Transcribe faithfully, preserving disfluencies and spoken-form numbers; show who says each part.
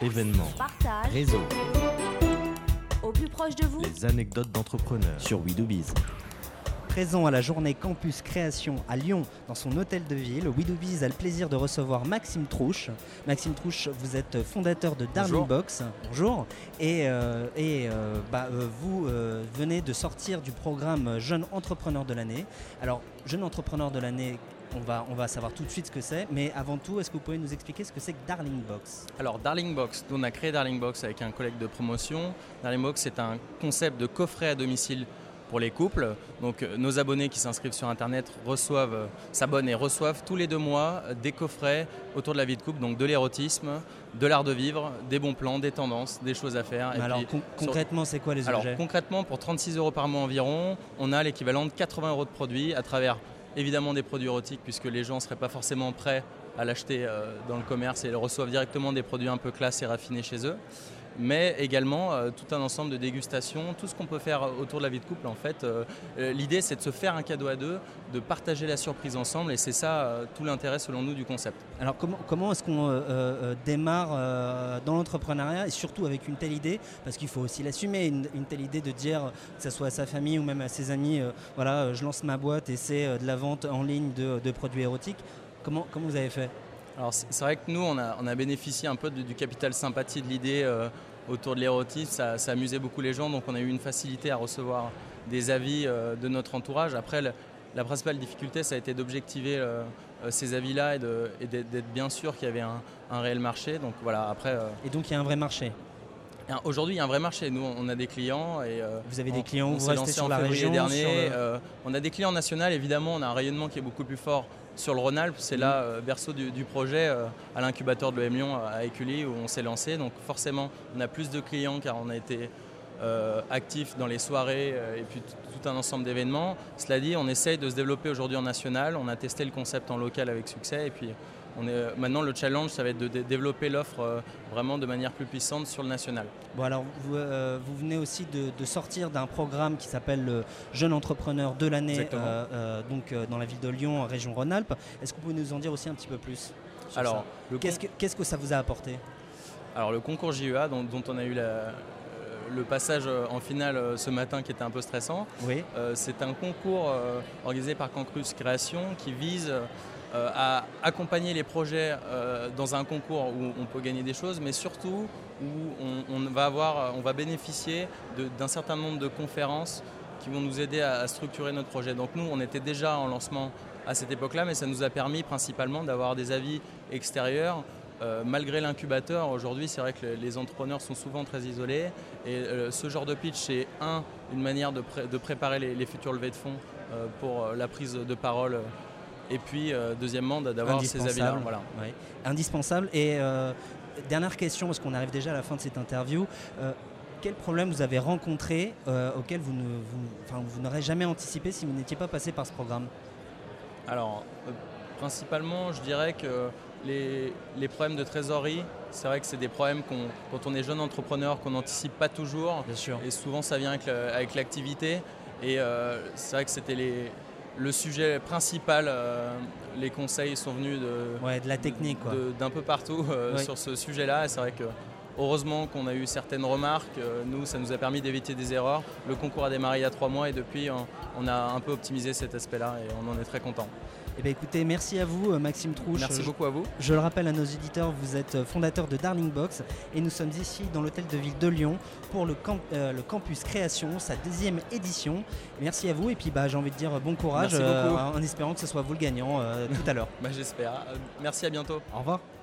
Speaker 1: événements,
Speaker 2: partage,
Speaker 1: réseau,
Speaker 2: au plus proche de vous.
Speaker 1: les anecdotes d'entrepreneurs sur We Do Biz.
Speaker 3: Présent à la journée Campus Création à Lyon, dans son hôtel de ville, We Do Biz a le plaisir de recevoir Maxime Trouche. Maxime Trouche, vous êtes fondateur de Darling
Speaker 4: Bonjour.
Speaker 3: Box. Bonjour. Et, euh, et euh, bah, euh, vous euh, venez de sortir du programme Jeune Entrepreneur de l'année. Alors, Jeune Entrepreneur de l'année, on va, on va savoir tout de suite ce que c'est. Mais avant tout, est-ce que vous pouvez nous expliquer ce que c'est que Darling Box ?
Speaker 4: Alors Darling Box, nous on a créé Darling Box avec un collègue de promotion. Darling Box, c'est un concept de coffret à domicile pour les couples. Donc euh, nos abonnés qui s'inscrivent sur internet reçoivent, euh, s'abonnent et reçoivent tous les deux mois euh, des coffrets autour de la vie de couple, donc de l'érotisme, de l'art de vivre, des bons plans, des tendances, des choses à faire.
Speaker 3: Mais
Speaker 4: Et
Speaker 3: alors,
Speaker 4: puis,
Speaker 3: con-
Speaker 4: sur-
Speaker 3: concrètement, c'est quoi les
Speaker 4: Alors
Speaker 3: objets ?
Speaker 4: concrètement, pour trente-six euros par mois environ, on a l'équivalent de quatre-vingts euros de produits à travers évidemment des produits érotiques, puisque les gens ne seraient pas forcément prêts à l'acheter euh, dans le commerce et ils reçoivent directement des produits un peu classe et raffinés chez eux. Mais également euh, tout un ensemble de dégustations, tout ce qu'on peut faire autour de la vie de couple en fait. Euh, euh, l'idée c'est de se faire un cadeau à deux, de partager la surprise ensemble et c'est ça euh, tout l'intérêt selon nous du concept.
Speaker 3: Alors comment, comment est-ce qu'on euh, euh, démarre euh, dans l'entrepreneuriat et surtout avec une telle idée, parce qu'il faut aussi l'assumer, une, une telle idée de dire que ce soit à sa famille ou même à ses amis, euh, voilà, euh, je lance ma boîte et c'est euh, de la vente en ligne de, de produits érotiques. Comment, comment vous avez fait ?
Speaker 4: Alors c'est, c'est vrai que nous on a, on a bénéficié un peu de- du capital sympathie de l'idée euh, autour de l'érotisme, ça, ça amusait beaucoup les gens donc on a eu une facilité à recevoir des avis euh, de notre entourage. Après le- la principale difficulté ça a été d'objectiver euh, euh, ces avis-là et, de, et d'être, d'être bien sûr qu'il y avait un, un réel marché. Donc voilà, après euh,
Speaker 3: Et donc il y a un vrai marché.
Speaker 4: et aujourd'hui il y a un vrai marché, nous on a des clients et euh,
Speaker 3: Vous avez des
Speaker 4: on-
Speaker 3: clients,
Speaker 4: on
Speaker 3: vous
Speaker 4: s'est
Speaker 3: restez
Speaker 4: lancé
Speaker 3: sur
Speaker 4: en
Speaker 3: la
Speaker 4: février
Speaker 3: région,
Speaker 4: dernier.
Speaker 3: sur le-
Speaker 4: Euh, on a des clients nationaux, évidemment, on a un rayonnement qui est beaucoup plus fort sur le Rhône-Alpes. C'est là, euh, berceau du, du projet, euh, à l'incubateur de l'O M Lyon à Écully où on s'est lancé. Donc forcément, on a plus de clients car on a été euh, actifs dans les soirées euh, et puis t- tout un ensemble d'événements. Cela dit, on essaye de se développer aujourd'hui en national. On a testé le concept en local avec succès et puis on est, maintenant le challenge, ça va être de dé- développer l'offre euh, vraiment de manière plus puissante sur le national.
Speaker 3: Bon alors vous, euh, vous venez aussi de, de sortir d'un programme qui s'appelle le Jeune Entrepreneur de l'année,
Speaker 4: Exactement.
Speaker 3: euh, euh, donc euh, dans la ville de Lyon, en région Rhône-Alpes. Est-ce que vous pouvez nous en dire aussi un petit peu plus sur
Speaker 4: Alors,
Speaker 3: ça ?
Speaker 4: le
Speaker 3: Qu'est-ce que, qu'est-ce que ça vous a apporté ?
Speaker 4: Alors le concours J E A dont, dont on a eu la- euh, le passage euh, en finale euh, ce matin qui était un peu stressant,
Speaker 3: Oui.
Speaker 4: euh, c'est un concours euh, organisé par Campus Création qui vise euh, à accompagner les projets euh, dans un concours où on peut gagner des choses, mais surtout où on, on va, avoir, on va bénéficier de- d'un certain nombre de conférences qui vont nous aider à, à structurer notre projet. Donc nous, on était déjà en lancement à cette époque-là, mais ça nous a permis principalement d'avoir des avis extérieurs. Euh, malgré l'incubateur, aujourd'hui, c'est vrai que les- les entrepreneurs sont souvent très isolés. Et euh, ce genre de pitch, c'est un, une manière de, pré- de préparer les, les futures levées de fonds euh, pour euh, la prise de parole. Et puis, euh, deuxièmement, d'avoir ces avis-là.
Speaker 3: Indispensable.
Speaker 4: Voilà.
Speaker 3: Oui. Indispensable. Et euh, dernière question, parce qu'on arrive déjà à la fin de cette interview. Euh, quel problème vous avez rencontré euh, auquel vous, ne, vous, enfin, vous n'aurez jamais anticipé si vous n'étiez pas passé par ce programme ?
Speaker 4: Alors, euh, principalement, je dirais que les, les problèmes de trésorerie, c'est vrai que c'est des problèmes qu'on, quand on est jeune entrepreneur, qu'on n'anticipe pas toujours.
Speaker 3: Bien sûr.
Speaker 4: Et souvent, ça vient avec, le- avec l'activité. Et euh, c'est vrai que c'était les, le sujet principal. euh, les conseils sont venus de,
Speaker 3: Ouais, de la technique, quoi.
Speaker 4: de- d'un peu partout euh,
Speaker 3: Oui.
Speaker 4: sur ce sujet-là. Et c'est vrai que heureusement qu'on a eu certaines remarques. Euh, nous, ça nous a permis d'éviter des erreurs. Le concours a démarré il y a trois mois et depuis, on, on a un peu optimisé cet aspect-là et on en est très content.
Speaker 3: Eh bien, écoutez, merci à vous, euh, Maxime Trouche.
Speaker 4: Merci
Speaker 3: Je-
Speaker 4: beaucoup à vous.
Speaker 3: Je le rappelle à nos éditeurs, vous êtes fondateur de Darling Box et nous sommes ici dans l'hôtel de ville de Lyon pour le, camp- euh, le Campus Création, sa deuxième édition. Merci à vous et puis bah, j'ai envie de dire bon courage
Speaker 4: Merci beaucoup.
Speaker 3: en espérant que ce soit vous le gagnant euh, tout à l'heure.
Speaker 4: Bah, j'espère. Euh, Merci, à bientôt.
Speaker 3: Au revoir.